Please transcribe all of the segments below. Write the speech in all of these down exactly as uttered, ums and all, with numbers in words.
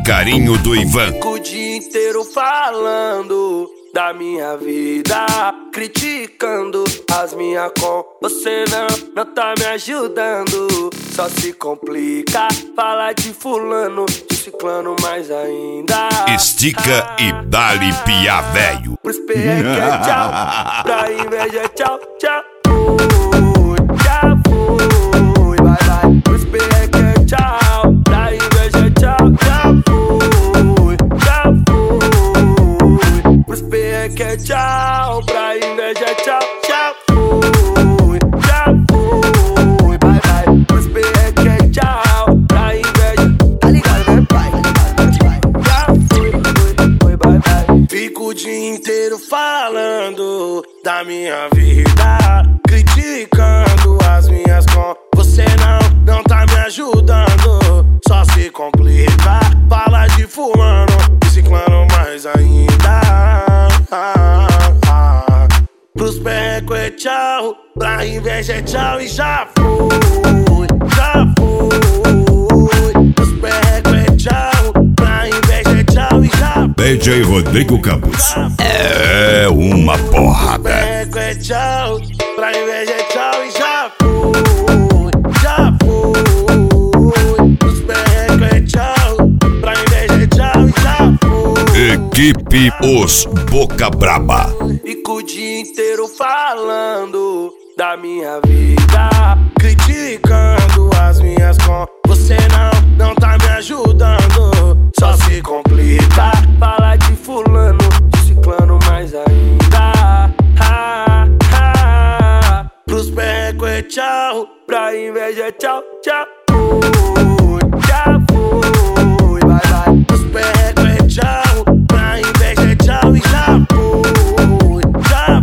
carinho do Ivan. Fico o dia inteiro falando da minha vida, criticando as minhas com. Você não, não tá me ajudando, só se complica. Fala de fulano, de ciclano mais ainda. Estica ah, e dá-lhe piá velho. Pros perreque é tchau, pra inveja é tchau, tchau. Fui, já fui, vai, vai. Pros perreque é tchau, pra inveja é tchau, já fui, já fui. Pros perreque é tchau, pra inveja é tchau, tchau. Fui, já fui, vai, vai. Pros perreque é tchau, pra inveja. Tá ligado, né, pai? Já fui, fui, fui, vai, vai. Fico o dia inteiro falando da minha vida, criticando as minhas com. Você não, não tá me ajudando, só se complica. Fala de fulano, de ciclano mais ainda. ah, ah. Pros perreco é tchau, pra inveja é tchau e já fui, já fui. Pros perreco é tchau, pra inveja é tchau e já fui. D J Rodrigo Campos é uma porrada. Pros perreco é tchau, pra inveja é tchau e já fui, já fui. Pros perreco é tchau, pra inveja é tchau e já fui. Equipe Os Boca Braba. Fico o dia inteiro falando da minha vida, criticando as minhas com. Você não, não tá me ajudando, só se complica. Fala de fulano, de ciclano mais ainda. ah, ah. Pros perreco é tchau, pra inveja é tchau, tchau. Fui, já fui, vai, vai. Pros perreco é tchau, pra inveja é tchau e já fui, já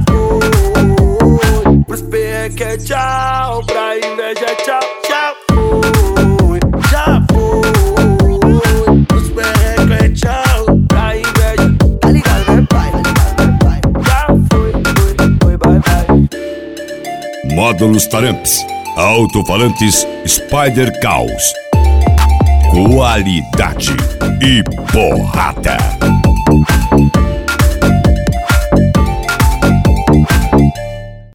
fui. Pros perreco é tchau, pra inveja é tchau, tchau. Fui, já fui. Pros perreco é tchau, pra inveja. Tá ligado, né, pai? Já fui, fui, fui, vai, vai. Módulos Taramps, alto-falantes Spider Caos. Qualidade e porrada.